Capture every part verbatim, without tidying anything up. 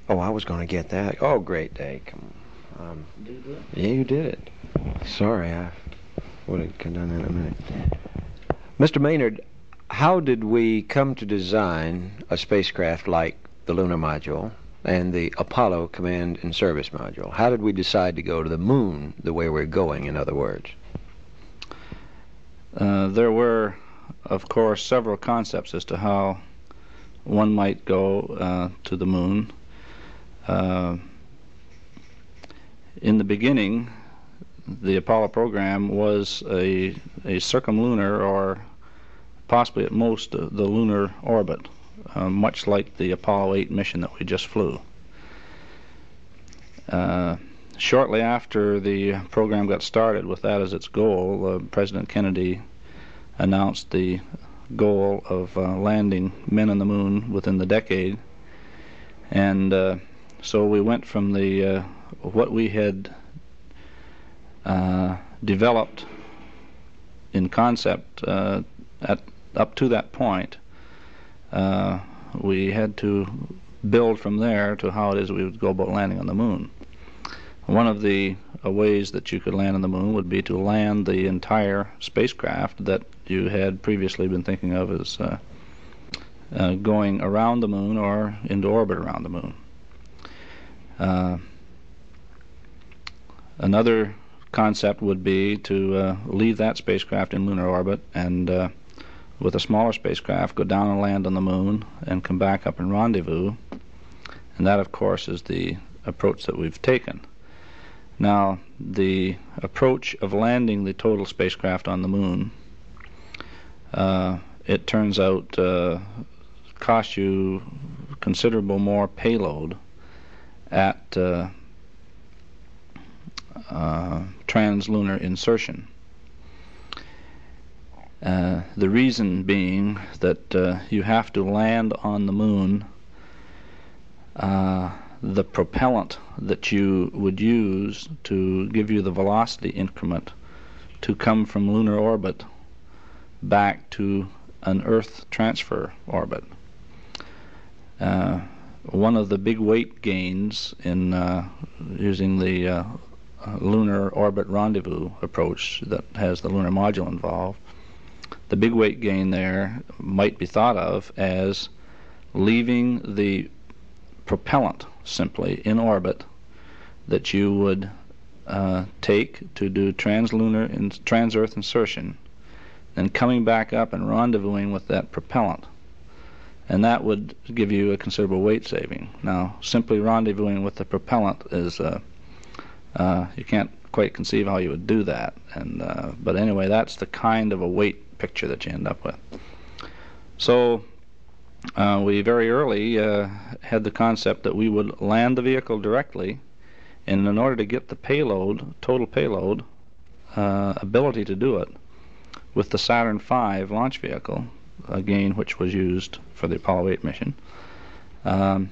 Oh, I was going to get that. Oh, great day. Come on. Um, Did you do it? yeah, you did it. Sorry, I would have done that in a minute. Mister Maynard, how did we come to design a spacecraft like the Lunar Module and the Apollo Command and Service Module? How did we decide to go to the moon the way we're going, in other words? Uh, there were, of course, several concepts as to how one might go uh, to the moon. Uh, in the beginning, the Apollo program was a, a circumlunar, or possibly at most uh, the lunar orbit, uh, much like the Apollo eight mission that we just flew. Uh, shortly after the program got started with that as its goal, uh, President Kennedy announced the goal of uh, landing men on the moon within the decade. And uh, so we went from the uh, what we had uh, developed in concept uh, at up to that point. Uh, we had to build from there to how it is we would go about landing on the moon. One of the uh, ways that you could land on the moon would be to land the entire spacecraft that you had previously been thinking of as uh, uh, going around the moon or into orbit around the moon. Uh, another concept would be to uh, leave that spacecraft in lunar orbit and uh, with a smaller spacecraft go down and land on the moon and come back up and rendezvous. And that, of course, is the approach that we've taken. Now, the approach of landing the total spacecraft on the moon, uh, it turns out, uh, costs you considerable more payload at uh, uh, translunar insertion. Uh, the reason being that uh, you have to land on the moon. Uh, the propellant that you would use to give you the velocity increment to come from lunar orbit back to an Earth transfer orbit. Uh, one of the big weight gains in uh, using the uh, lunar orbit rendezvous approach that has the lunar module involved, the big weight gain there might be thought of as leaving the propellant simply in orbit that you would uh, take to do translunar in, trans-Earth insertion, then coming back up and rendezvousing with that propellant. And that would give you a considerable weight saving. Now, simply rendezvousing with the propellant is, uh, uh, you can't quite conceive how you would do that. And uh, but anyway, that's the kind of a weight picture that you end up with. So Uh, we very early uh, had the concept that we would land the vehicle directly, and in order to get the payload, total payload, uh, ability to do it, with the Saturn five launch vehicle, again which was used for the Apollo eight mission, um,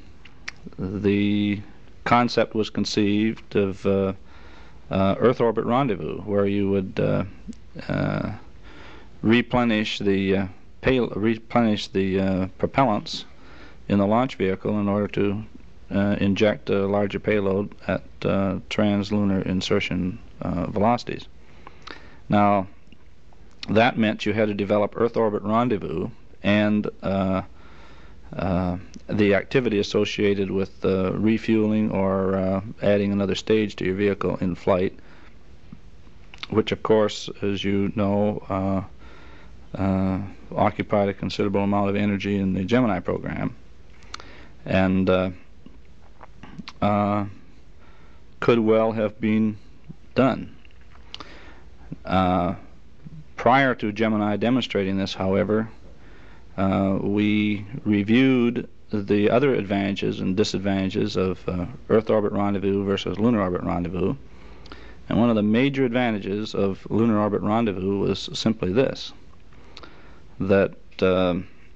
the concept was conceived of uh, uh, Earth orbit rendezvous, where you would uh, uh, replenish the uh, Pay, replenish the uh, propellants in the launch vehicle in order to uh, inject a larger payload at uh, translunar insertion uh, velocities. Now, that meant you had to develop Earth orbit rendezvous and uh, uh, the activity associated with uh, refueling or uh, adding another stage to your vehicle in flight, which, of course, as you know, uh, Uh, occupied a considerable amount of energy in the Gemini program, and uh, uh, could well have been done. Uh, prior to Gemini demonstrating this, however, uh, we reviewed the other advantages and disadvantages of uh, Earth orbit rendezvous versus lunar orbit rendezvous, and one of the major advantages of lunar orbit rendezvous was simply this: that uh,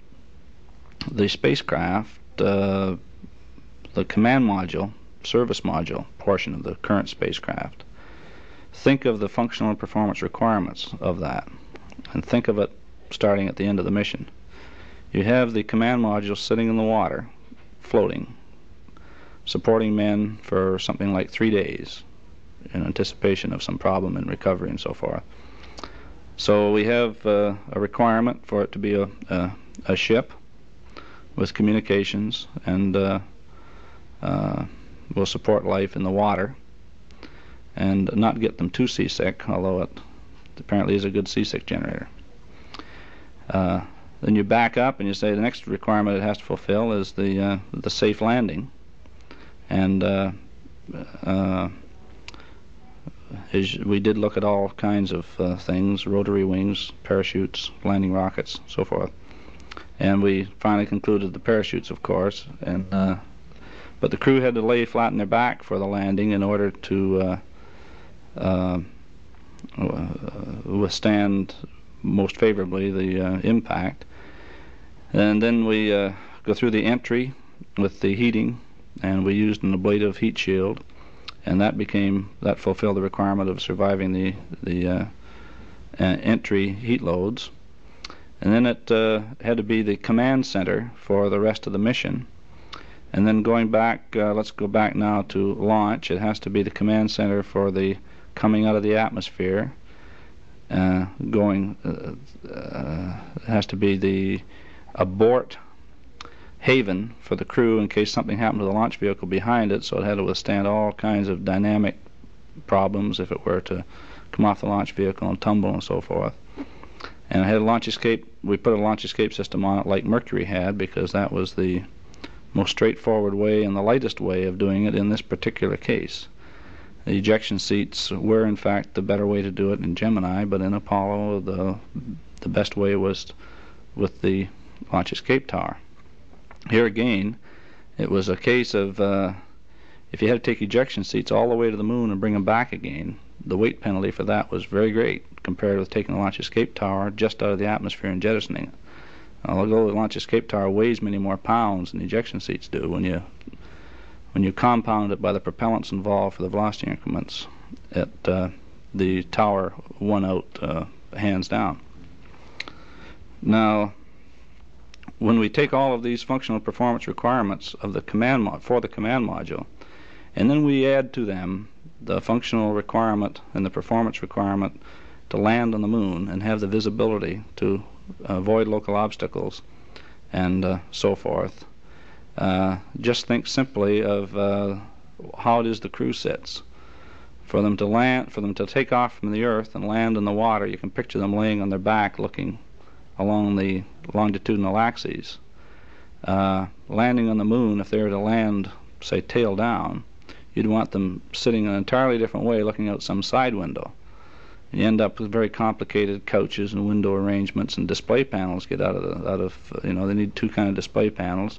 the spacecraft, uh, the command module, service module portion of the current spacecraft, think of the functional and performance requirements of that, and think of it starting at the end of the mission. You have the command module sitting in the water, floating. supporting men for something like three days in anticipation of some problem in recovery and so forth. So we have uh, a requirement for it to be a, a, a ship with communications, and uh, uh, will support life in the water and not get them too seasick, although it apparently is a good seasick generator. Uh, then you back up and you say the next requirement it has to fulfill is the uh, the safe landing, and uh, uh, is, we did look at all kinds of uh, things: rotary wings, parachutes, landing rockets, so forth. And we finally concluded the parachutes, of course, and uh, but the crew had to lay flat on their back for the landing in order to uh, uh, withstand most favorably the uh, impact. And then we uh, go through the entry with the heating, and we used an ablative heat shield, and that became that fulfilled the requirement of surviving the the uh, uh, entry heat loads. And then it uh, had to be the command center for the rest of the mission. And then going back, uh, let's go back now to launch. It has to be the command center for the coming out of the atmosphere. Uh, going, uh, uh, it has to be the abort haven for the crew in case something happened to the launch vehicle behind it, so it had to withstand all kinds of dynamic problems if it were to come off the launch vehicle and tumble and so forth. And it had a launch escape. We put a launch escape system on it like Mercury had, because that was the most straightforward way and the lightest way of doing it in this particular case. The ejection seats were in fact the better way to do it in Gemini, but in Apollo the the best way was with the launch escape tower. Here again, it was a case of uh, if you had to take ejection seats all the way to the moon and bring them back again, the weight penalty for that was very great compared with taking the launch escape tower just out of the atmosphere and jettisoning it. Although the launch escape tower weighs many more pounds than the ejection seats do, when you when you compound it by the propellants involved for the velocity increments, it, uh, the tower won out uh, hands down. Now, when we take all of these functional performance requirements of the command mod for the command module, and then we add to them the functional requirement and the performance requirement to land on the moon and have the visibility to avoid local obstacles and uh, so forth, uh, just think simply of uh, how it is the crew sits. For them to land, for them to take off from the Earth and land in the water, you can picture them laying on their back looking along the longitudinal axes. Uh, landing on the moon, if they were to land, say, tail down, you'd want them sitting in an entirely different way looking out some side window. You end up with very complicated couches and window arrangements, and display panels get out of the, out of you know they need two kind of display panels.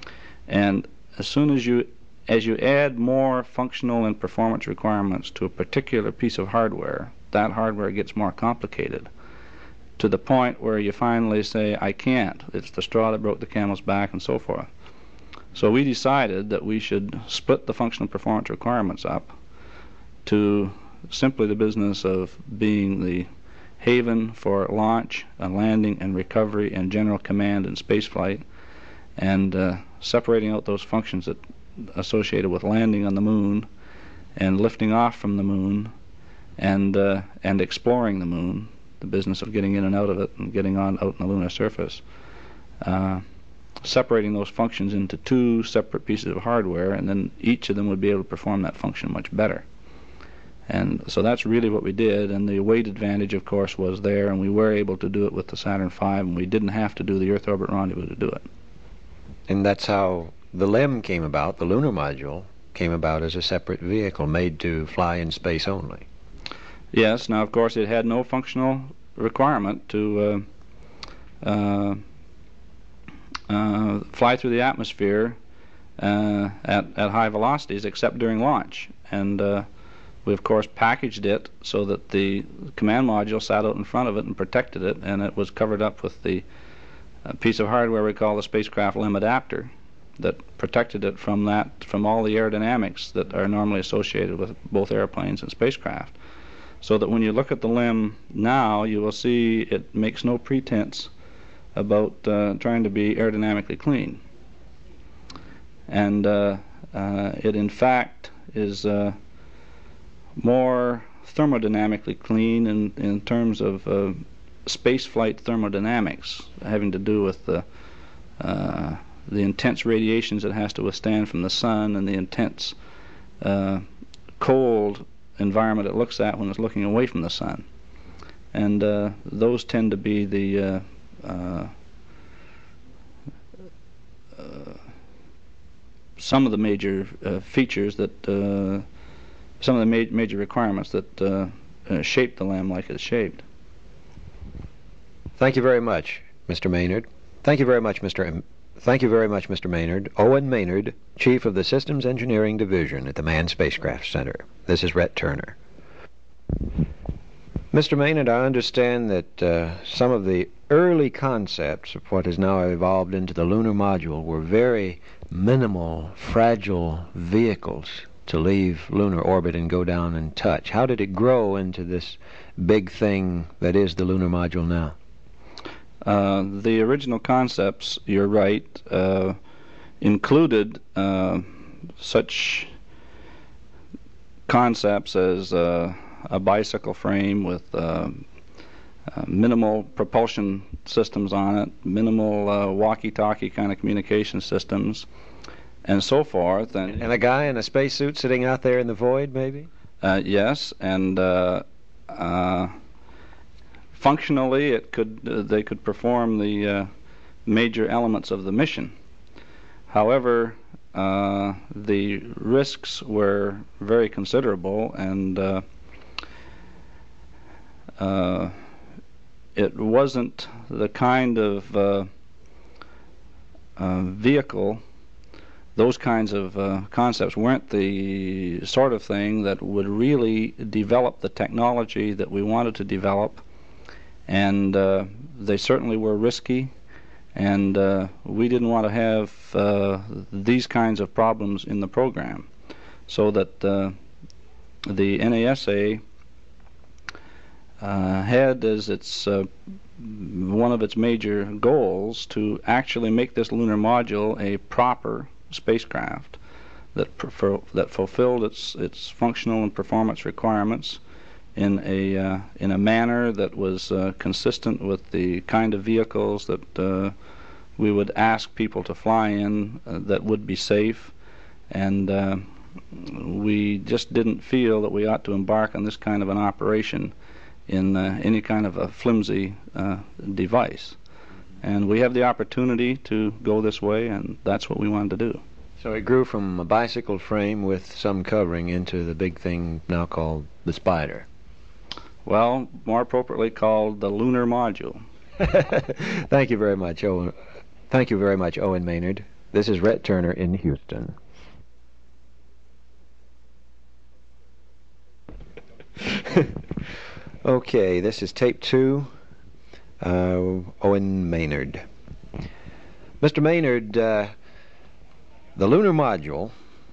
And as soon as you as you add more functional and performance requirements to a particular piece of hardware, that hardware gets more complicated to the point where you finally say, I can't. It's the straw that broke the camel's back and so forth. So we decided that we should split the functional performance requirements up to simply the business of being the haven for launch and landing and recovery and general command and spaceflight, and uh, separating out those functions that associated with landing on the moon and lifting off from the moon and uh, and exploring the moon, the business of getting in and out of it and getting on out on the lunar surface. Uh, separating those functions into two separate pieces of hardware, and then each of them would be able to perform that function much better. And so that's really what we did, and the weight advantage, of course, was there, and we were able to do it with the Saturn five, and we didn't have to do the Earth Orbit Rendezvous to do it. And that's how the L E M came about. The lunar module came about as a separate vehicle made to fly in space only. Yes. Now, of course, it had no functional requirement to uh, uh, uh, fly through the atmosphere uh, at, at high velocities except during launch. And uh, we, of course, packaged it so that the command module sat out in front of it and protected it, and it was covered up with the uh, piece of hardware we call the spacecraft L E M adapter that protected it from that, from all the aerodynamics that are normally associated with both airplanes and spacecraft. So that when you look at the L E M now, you will see it makes no pretense about uh, trying to be aerodynamically clean. And uh, Uh, it in fact is uh, more thermodynamically clean in, in terms of uh, spaceflight thermodynamics, having to do with the uh, the intense radiations it has to withstand from the sun and the intense uh, cold environment it looks at when it's looking away from the sun. And uh, those tend to be the uh, uh, uh, some of the major uh, features that uh, some of the ma major requirements that uh, uh, shape the L E M like it's shaped. Thank you very much, Mister Maynard. Thank you very much, Mister M Thank you very much, Mister Maynard. Owen Maynard, Chief of the Systems Engineering Division at the Manned Spacecraft Center. This is Rhett Turner. Mister Maynard, I understand that uh, some of the early concepts of what has now evolved into the lunar module were very minimal, fragile vehicles to leave lunar orbit and go down and touch. How did it grow into this big thing that is the lunar module now? Uh, the original concepts, you're right, uh, included uh, such concepts as uh, a bicycle frame with uh, uh, minimal propulsion systems on it, minimal uh, walkie-talkie kind of communication systems, and so forth. And, and a guy in a spacesuit sitting out there in the void, maybe? Uh, yes, and uh, uh, functionally, it could uh, they could perform the uh, major elements of the mission. However, uh, the risks were very considerable, and uh, uh, it wasn't the kind of uh, uh, vehicle. Those kinds of uh, concepts weren't the sort of thing that would really develop the technology that we wanted to develop. And uh, they certainly were risky, and uh, we didn't want to have uh, these kinds of problems in the program, so that uh, the N A S A uh, had as its uh, one of its major goals to actually make this lunar module a proper spacecraft that prefer, that fulfilled its its functional and performance requirements in a uh, in a manner that was uh, consistent with the kind of vehicles that uh, we would ask people to fly in, uh, that would be safe, and uh, we just didn't feel that we ought to embark on this kind of an operation in uh, any kind of a flimsy uh, device. And we have the opportunity to go this way, and that's what we wanted to do. So it grew from a bicycle frame with some covering into the big thing now called the Spider. Well, more appropriately called the lunar module. Thank you very much, Owen. Thank you very much, Owen Maynard. This is Rhett Turner in Houston. Okay, this is tape two. Uh, Owen Maynard. Mister Maynard, uh, the lunar module,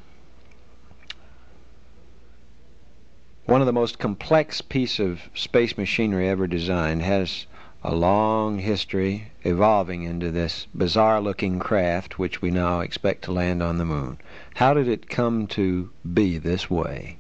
one of the most complex piece of space machinery ever designed, has a long history evolving into this bizarre-looking craft which we now expect to land on the moon. How did it come to be this way?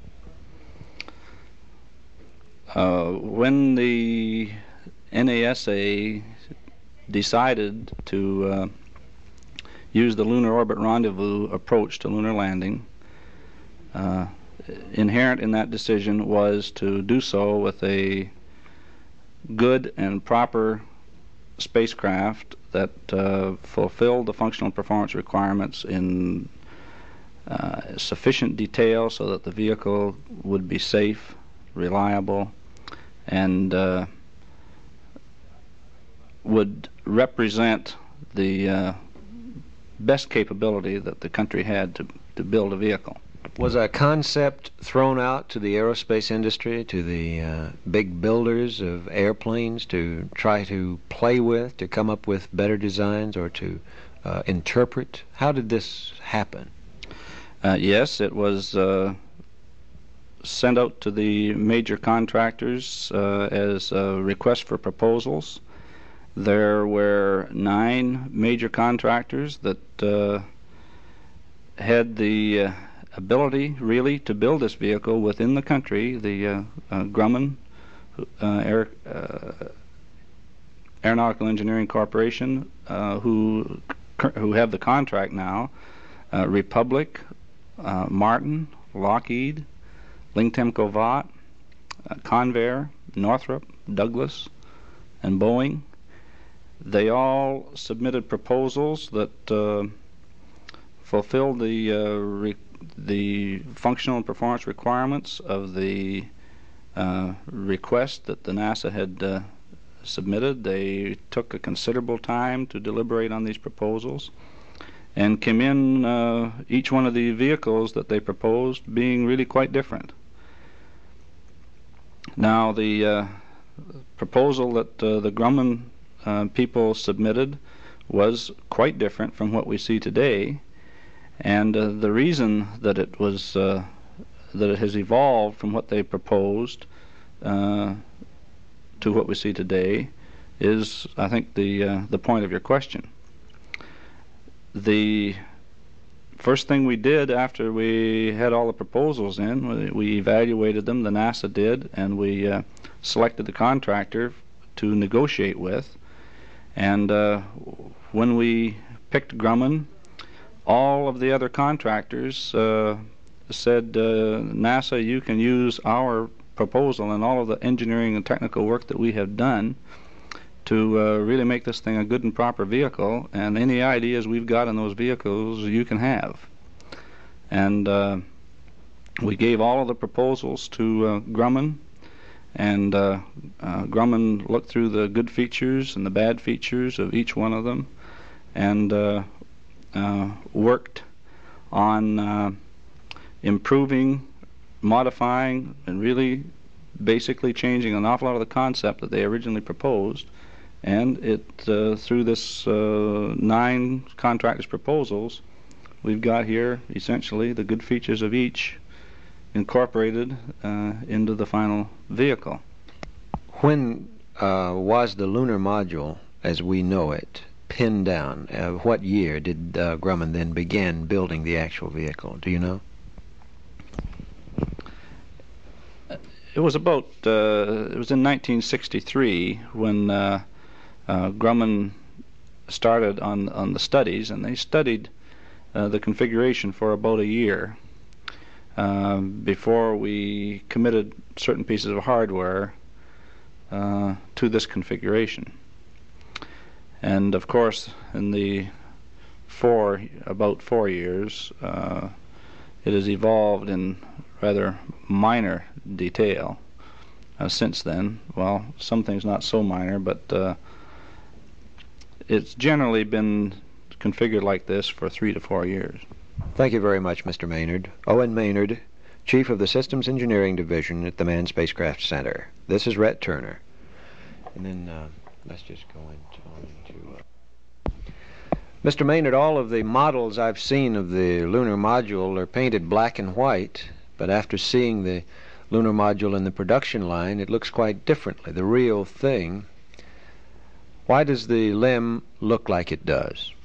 Uh, when the N A S A decided to uh, use the lunar orbit rendezvous approach to lunar landing, uh, inherent in that decision was to do so with a good and proper spacecraft that uh, fulfilled the functional performance requirements in uh, sufficient detail so that the vehicle would be safe, reliable, and uh, would represent the uh, best capability that the country had to, to build a vehicle. Was a concept thrown out to the aerospace industry, to the uh, big builders of airplanes, to try to play with, to come up with better designs, or to uh, interpret? How did this happen? Uh, yes, it was uh, sent out to the major contractors uh, as a request for proposals. There were nine major contractors that uh, had the uh, ability really to build this vehicle within the country. The uh, uh, Grumman uh, Air, uh, Aeronautical Engineering Corporation, uh, who who have the contract now, uh, Republic, uh, Martin, Lockheed, Ling-Temco Vought, uh, Convair, Northrop, Douglas, and Boeing. They all submitted proposals that uh, fulfilled the uh, re the functional and performance requirements of the uh, request that the NASA had uh, submitted. They took a considerable time to deliberate on these proposals and came in, uh, each one of the vehicles that they proposed being really quite different. Now, the uh, proposal that uh, the Grumman uh, people submitted was quite different from what we see today, and uh, the reason that it was uh, that it has evolved from what they proposed uh, to what we see today is, I think, the uh, the point of your question. The first thing we did after we had all the proposals in, we, we evaluated them, the NASA did, and we uh, selected the contractor to negotiate with. And uh, when we picked Grumman, all of the other contractors uh, said, uh, NASA, you can use our proposal and all of the engineering and technical work that we have done to uh, really make this thing a good and proper vehicle, and any ideas we've got in those vehicles you can have. And uh, we gave all of the proposals to uh, Grumman, and uh, uh, Grumman looked through the good features and the bad features of each one of them, and uh, uh, worked on uh, improving, modifying, and really basically changing an awful lot of the concept that they originally proposed. And it uh, through this uh, nine contractors' proposals, we've got here essentially the good features of each incorporated uh, into the final vehicle. When uh, was the lunar module, as we know it, pinned down? Uh, what year did uh, Grumman then begin building the actual vehicle? Do you know? It was about, uh, it was in nineteen sixty-three when uh, uh, Grumman started on, on the studies, and they studied uh, the configuration for about a year uh, before we committed certain pieces of hardware uh, to this configuration. And of course, in the four, about four years, uh, it has evolved in rather minor detail uh, since then. Well, some things not so minor, but uh, it's generally been configured like this for three to four years. Thank you very much, Mister Maynard. Owen Maynard, Chief of the Systems Engineering Division at the Manned Spacecraft Center. This is Rhett Turner. And then uh, let's just go into... into uh... Mister Maynard, all of the models I've seen of the lunar module are painted black and white, but after seeing the lunar module in the production line, it looks quite differently, the real thing. Why does the limb look like it does?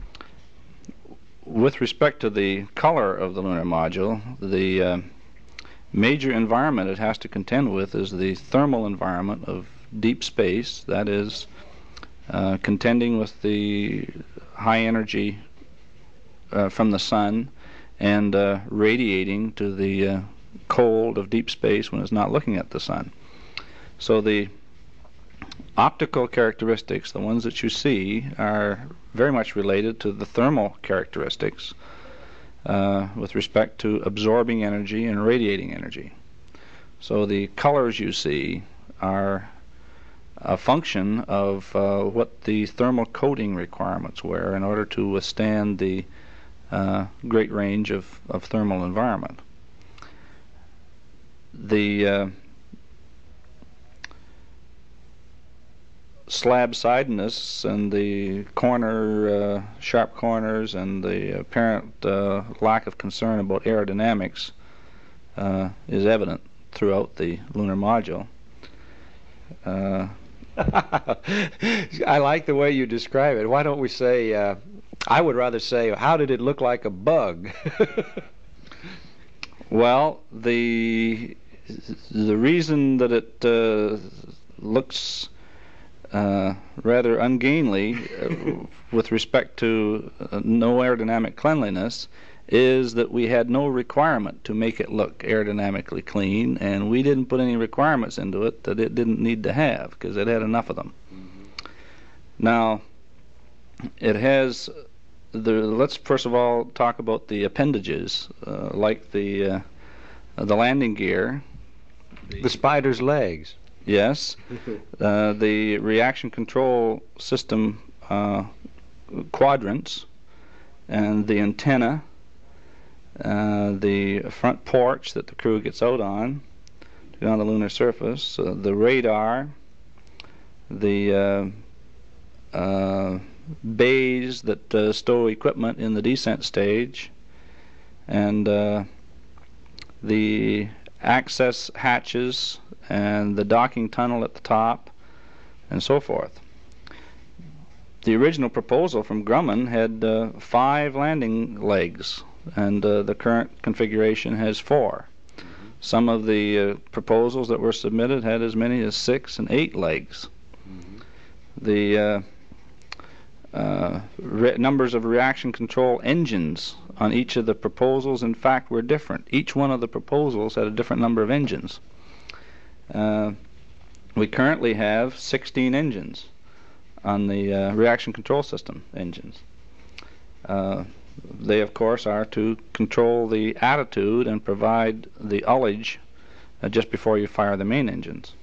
With respect to the color of the lunar module, the uh, major environment it has to contend with is the thermal environment of deep space, that is, uh, contending with the high energy uh, from the sun and uh, radiating to the uh, cold of deep space when it's not looking at the sun. So the optical characteristics, the ones that you see, are very much related to the thermal characteristics uh, with respect to absorbing energy and radiating energy. So the colors you see are a function of uh, what the thermal coating requirements were in order to withstand the uh, great range of, of thermal environment. The uh, slab-sidedness and the corner, uh, sharp corners, and the apparent uh, lack of concern about aerodynamics uh, is evident throughout the lunar module. Uh, I like the way you describe it. Why don't we say uh, I would rather say, how did it look like a bug? Well, the the reason that it uh, looks uh, rather ungainly uh, with respect to uh, no aerodynamic cleanliness is that we had no requirement to make it look aerodynamically clean, and we didn't put any requirements into it that it didn't need to have, because it had enough of them. Mm-hmm. Now, it has the, let's first of all talk about the appendages, uh, like the uh, the landing gear. The, the spider's legs. Yes. uh, the reaction control system uh, quadrants, and the antenna, uh, the front porch that the crew gets out on, to get on the lunar surface, uh, the radar, the uh, uh, bays that uh, stow equipment in the descent stage, and uh, the access hatches and the docking tunnel at the top, and so forth. The original proposal from Grumman had uh, five landing legs, and uh, the current configuration has four. Mm-hmm. Some of the uh, proposals that were submitted had as many as six and eight legs. Mm-hmm. The uh, uh, re numbers of reaction control engines on each of the proposals, in fact, were different. Each one of the proposals had a different number of engines. Uh, we currently have sixteen engines on the uh, reaction control system engines. Uh, they, of course, are to control the attitude and provide the ullage uh, just before you fire the main engines.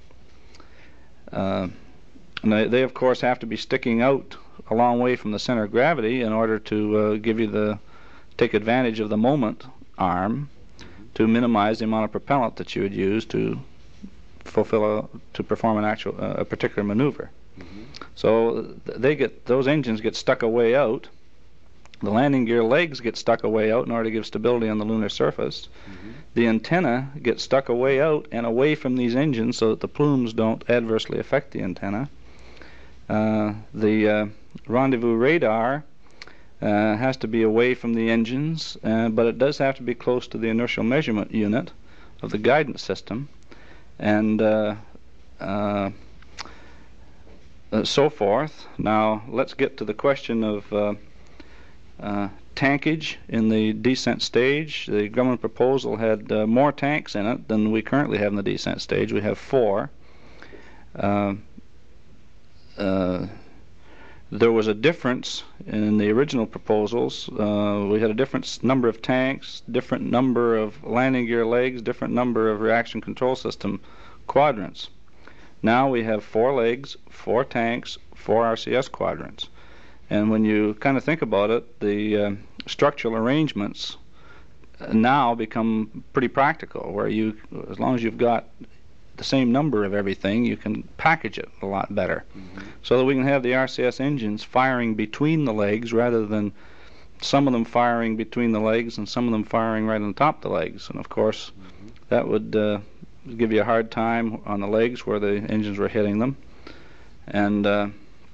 Uh, and they, they, of course, have to be sticking out a long way from the center of gravity in order to uh, give you the take advantage of the moment arm to minimize the amount of propellant that you would use to fulfill a, to perform an actual uh, a particular maneuver. Mm-hmm. So th they get those engines get stuck away out. The landing gear legs get stuck away out in order to give stability on the lunar surface. Mm-hmm. The antenna gets stuck away out and away from these engines so that the plumes don't adversely affect the antenna. Uh, the uh, rendezvous radar uh, has to be away from the engines, uh, but it does have to be close to the inertial measurement unit of the guidance system, and uh, uh, uh, so forth. Now let's get to the question of uh, uh, tankage in the descent stage. The Grumman proposal had uh, more tanks in it than we currently have in the descent stage. We have four. Uh, uh, there was a difference in the original proposals. Uh, we had a different number of tanks, different number of landing gear legs, different number of reaction control system quadrants. Now we have four legs, four tanks, four R C S quadrants. And when you kind of think about it, the uh, structural arrangements now become pretty practical, where you, as long as you've got the same number of everything, you can package it a lot better. Mm-hmm. So that we can have the R C S engines firing between the legs rather than some of them firing between the legs and some of them firing right on top of the legs. And of course, mm-hmm. that would uh, give you a hard time on the legs where the engines were hitting them, and uh,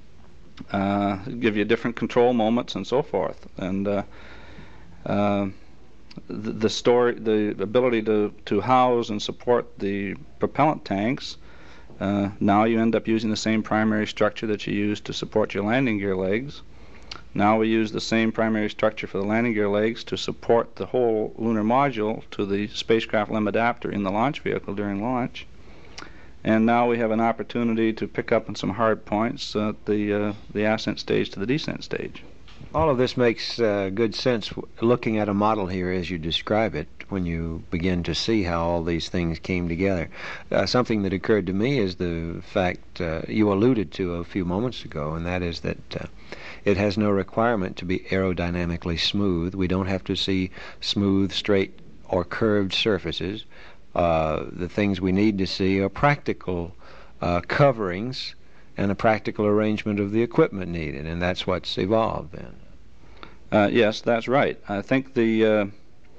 uh, give you different control moments and so forth. And uh, uh, the, the store, the ability to to house and support the propellant tanks. Uh, now you end up using the same primary structure that you use to support your landing gear legs. Now we use the same primary structure for the landing gear legs to support the whole lunar module to the spacecraft limb adapter in the launch vehicle during launch. And now we have an opportunity to pick up on some hard points at the, uh, the ascent stage to the descent stage. All of this makes uh, good sense looking at a model here as you describe it, when you begin to see how all these things came together. Uh, something that occurred to me is the fact uh, you alluded to a few moments ago, and that is that uh, it has no requirement to be aerodynamically smooth. We don't have to see smooth, straight, or curved surfaces. Uh, the things we need to see are practical uh, coverings and a practical arrangement of the equipment needed, and that's what's evolved then. Uh, yes, that's right. I think the uh,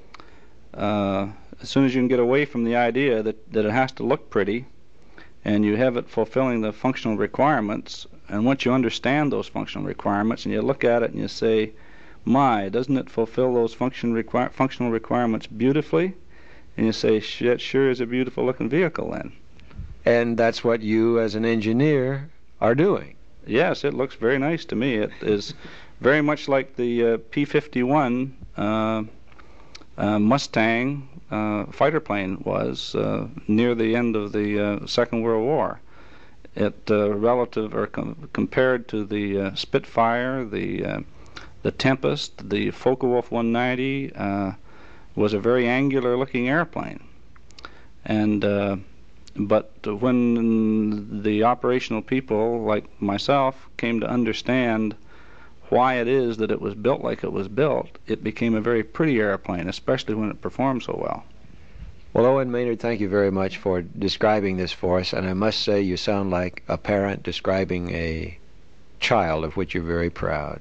uh, as soon as you can get away from the idea that, that it has to look pretty and you have it fulfilling the functional requirements, and once you understand those functional requirements and you look at it and you say, my, doesn't it fulfill those function requir functional requirements beautifully? And you say, it sure is a beautiful looking vehicle then. And that's what you as an engineer are doing. Yes, it looks very nice to me. It is very much like the uh, P fifty-one uh, uh, Mustang uh, fighter plane was uh, near the end of the uh, Second World War. It uh, relative or com compared to the uh, Spitfire, the uh, the Tempest, the Focke-Wulf one ninety uh, was a very angular-looking airplane, and uh, but when the operational people like myself came to understand why it is that it was built like it was built, it became a very pretty airplane, especially when it performed so well. Well, Owen Maynard, thank you very much for describing this for us, and I must say you sound like a parent describing a child of which you're very proud.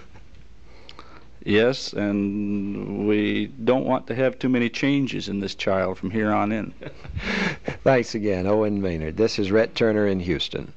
Yes, and we don't want to have too many changes in this child from here on in. Thanks again, Owen Maynard. This is Rhett Turner in Houston.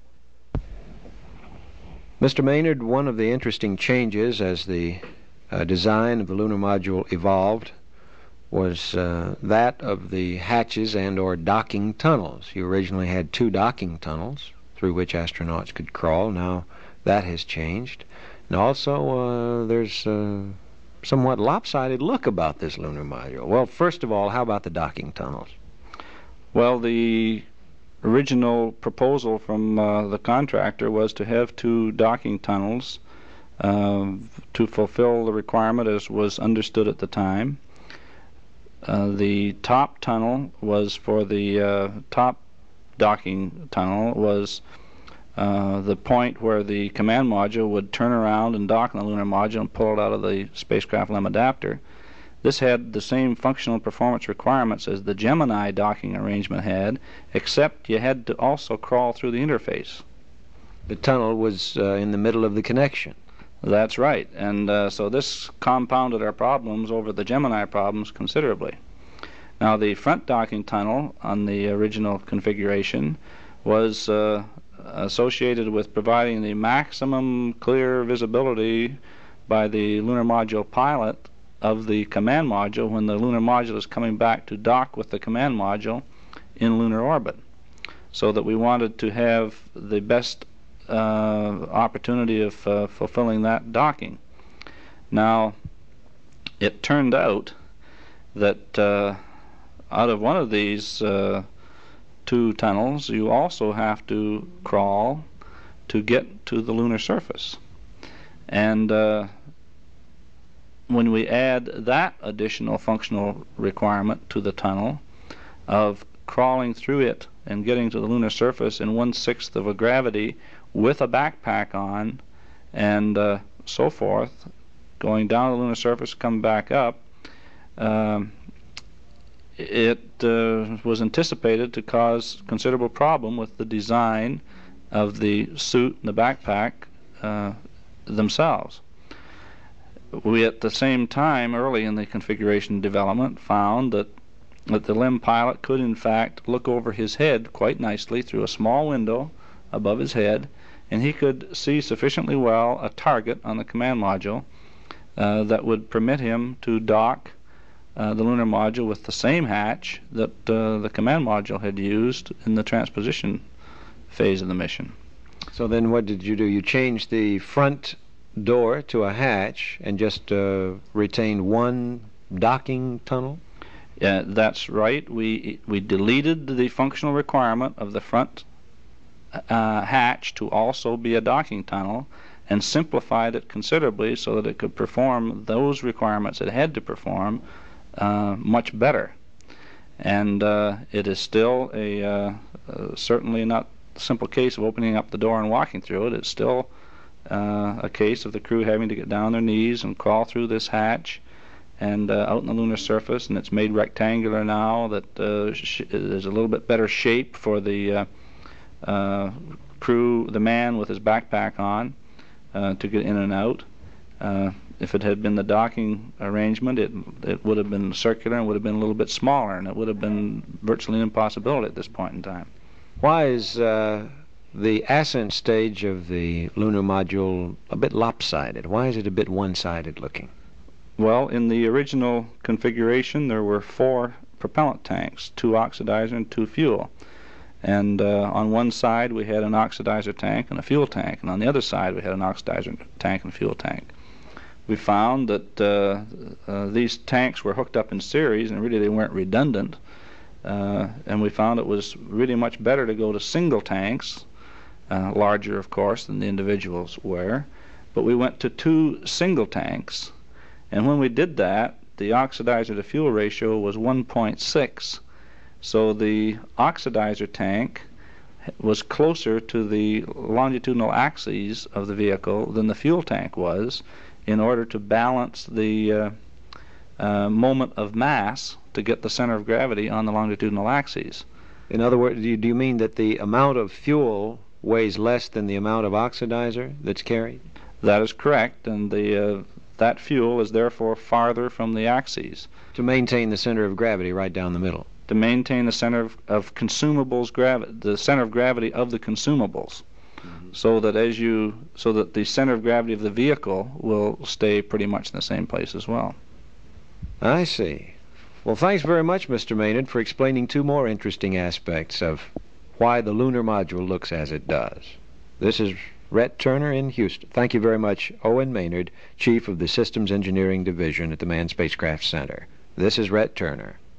Mister Maynard, one of the interesting changes as the uh, design of the lunar module evolved was uh, that of the hatches and or docking tunnels. You originally had two docking tunnels through which astronauts could crawl. Now that has changed. And also uh, there's a somewhat lopsided look about this lunar module. Well, first of all, how about the docking tunnels? Well, the original proposal from uh, the contractor was to have two docking tunnels uh, to fulfill the requirement as was understood at the time. Uh, the top tunnel was for the uh, top docking tunnel was uh, the point where the command module would turn around and dock on the lunar module and pull it out of the spacecraft limb adapter. This had the same functional performance requirements as the Gemini docking arrangement had, except you had to also crawl through the interface. The tunnel was uh, in the middle of the connection. That's right, and uh, so this compounded our problems over the Gemini problems considerably. Now, the front docking tunnel on the original configuration was uh, associated with providing the maximum clear visibility by the lunar module pilot of the command module when the lunar module is coming back to dock with the command module in lunar orbit, so that we wanted to have the best uh, opportunity of uh, fulfilling that docking. Now, it turned out that uh, out of one of these uh, two tunnels, you also have to crawl to get to the lunar surface. And uh, when we add that additional functional requirement to the tunnel of crawling through it and getting to the lunar surface in one-sixth of a gravity with a backpack on and uh, so forth, going down the lunar surface, come back up, um, it uh, was anticipated to cause considerable problem with the design of the suit and the backpack uh, themselves. We at the same time, early in the configuration development, found that, that the limb pilot could in fact look over his head quite nicely through a small window above his head, and he could see sufficiently well a target on the command module uh, that would permit him to dock uh, the lunar module with the same hatch that uh, the command module had used in the transposition phase of the mission. So then what did you do? You changed the front door to a hatch and just uh, retained one docking tunnel? Yeah, that's right. We we deleted the functional requirement of the front uh, hatch to also be a docking tunnel and simplified it considerably so that it could perform those requirements it had to perform uh, much better. And uh, it is still a uh, uh, certainly not a simple case of opening up the door and walking through it. It's still uh, a case of the crew having to get down on their knees and crawl through this hatch and uh, out in the lunar surface, and it's made rectangular now that uh, sh is a little bit better shape for the uh, uh, crew, the man with his backpack on, uh, to get in and out. Uh, if it had been the docking arrangement, it, it would have been circular and would have been a little bit smaller, and it would have been virtually an impossibility at this point in time. Why is uh, the ascent stage of the lunar module a bit lopsided? Why is it a bit one-sided looking? Well, in the original configuration, there were four propellant tanks, two oxidizer and two fuel. And uh, on one side we had an oxidizer tank and a fuel tank, and on the other side we had an oxidizer tank and a fuel tank. We found that uh, uh, these tanks were hooked up in series, and really they weren't redundant. Uh, and we found it was really much better to go to single tanks, uh, larger of course than the individuals were. But we went to two single tanks, and when we did that, the oxidizer to fuel ratio was one point six. So the oxidizer tank was closer to the longitudinal axes of the vehicle than the fuel tank was, in order to balance the uh, uh, moment of mass to get the center of gravity on the longitudinal axes. In other words, do you, do you mean that the amount of fuel weighs less than the amount of oxidizer that's carried? That is correct, and the uh, that fuel is therefore farther from the axes. To maintain the center of gravity right down the middle. To maintain the center of, of consumables gravity, the center of gravity of the consumables, mm-hmm. so that as you, so that the center of gravity of the vehicle will stay pretty much in the same place as well. I see. Well, thanks very much, Mister Maynard, for explaining two more interesting aspects of why the lunar module looks as it does. This is Rhett Turner in Houston. Thank you very much, Owen Maynard, Chief of the Systems Engineering Division at the Manned Spacecraft Center. This is Rhett Turner.